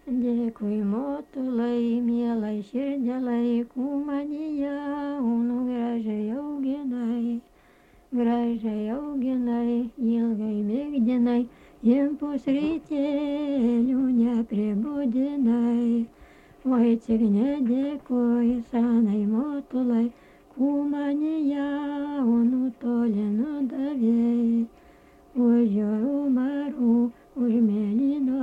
Dėkui motulai, mielai širdėlai, kumanija, unu gražiai auginai, ilgai mėgdinai, impus rytėlių nepribūdinai. Oi, tik nedėkui senai motulai, kumanija, unu toli nudavėjai, už jūrų marų, už mėlyno